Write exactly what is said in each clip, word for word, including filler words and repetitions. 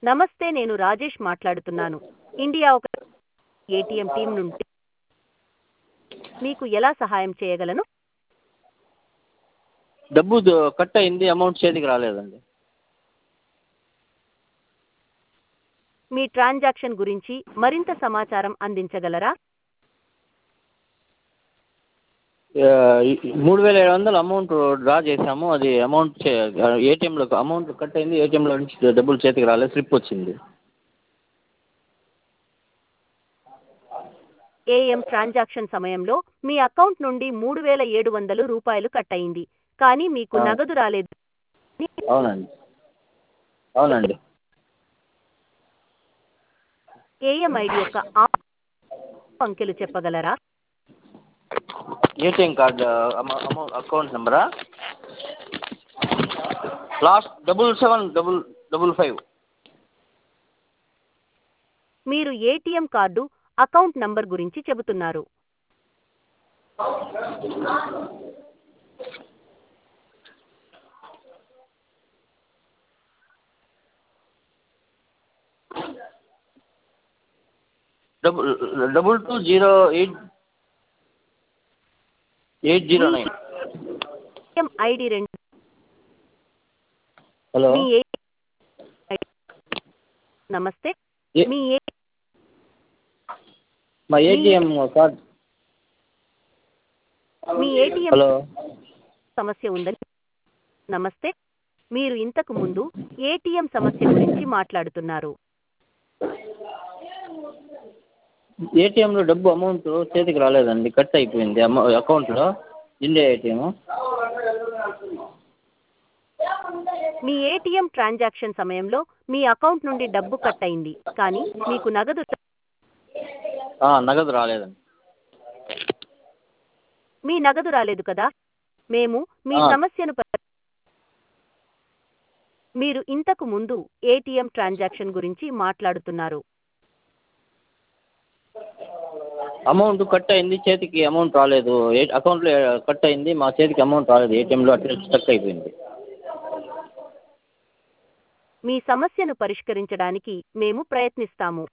నమస్తే, నేను రాజేష్ మాట్లాడుతున్నాను. ఇండియా ఒక ఏటీఎం టీం నుండి మీకు ఎలా సహాయం చేయగలను? డబ్బు ద- కట్ అయింది, అమౌంట్ చేతికి రాలేదండి. మీ ట్రాన్సాక్షన్ గురించి మరింత సమాచారం అందించగలరా? ఆ, ఈ- మూడు వేల ఏడు వందలు అమౌంట్ డ్రా చేశాము. అది అమౌంట్ ఏటీఎంలో అమౌంట్ కట్ అయింది, ఏటీఎంలో నుంచి డబ్బులు చేతికి రాలేదు, స్లిప్ వచ్చింది. ఏఎం ట్రాన్సాక్షన్ సమయంలో మీ అకౌంట్ నుండి మూడు వేల ఏడు వందలు రూపాయలు కట్ అయింది, కానీ మీకు ఆ, నగదు రాలేదు. అవునండి అవునండి ఏఎం ఐడి యొక్క ఆరు అంకెలు చెప్పగలరా? ఏటీఎం కార్డు అమౌంట్ అకౌంట్ నెంబరా? Last double seven double double five. మీరు ఏటీఎం కార్డు అకౌంట్ నంబర్ గురించి చెబుతున్నారు. Double double two zero eight eight zero మీ నైన్. ఏటీఎం ఐడి రెండు. హలో. మీ ఏ- నమస్తే, ఏ- మీ ఏ మా మీ ఏటీఎం కార్డ్. మీ ఏటీఎం హలో. సమస్య ఉందని. నమస్తే, మీరు ఇంతకు ముందు ఏటీఎం సమస్య గురించి మాట్లాడుతున్నారు. ఏటీఎంలో డబ్బు అమౌంట్ చేతికి రాలేదండి, కట్ అయిపోయింది అమౌ అకౌంట్లో. India ATM. మీ ఏటీఎం ట్రాన్సాక్షన్ సమయంలో మీ అకౌంట్ నుండి డబ్బు కట్ అయింది, కానీ మీకు నగదు ఆ, నగదు రాలేదండి. మీ నగదు రాలేదు కదా? మేము మీ ఆ, సమస్యను పరి- మీరు ఇంతకు ముందు ఏటీఎం ట్రాన్సాక్షన్ గురించి మాట్లాడుతున్నారు. అమౌంట్ కట్ అయింది, చేతికి అమౌంట్ రాలేదు. ఏ అకౌంట్లో కట్ అయింది, మా చేతికి అమౌంట్ రాలేదు. ఏటీఎంలో అట్లా స్టక్ అయిపోయింది. మీ సమస్యను పరిష్కరించడానికి మేము ప్రయత్నిస్తాము.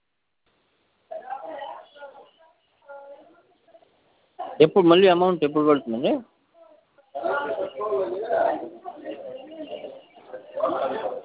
ఎప్పుడు మళ్ళీ అమౌంట్ ఎప్పుడు పడుతుందండి?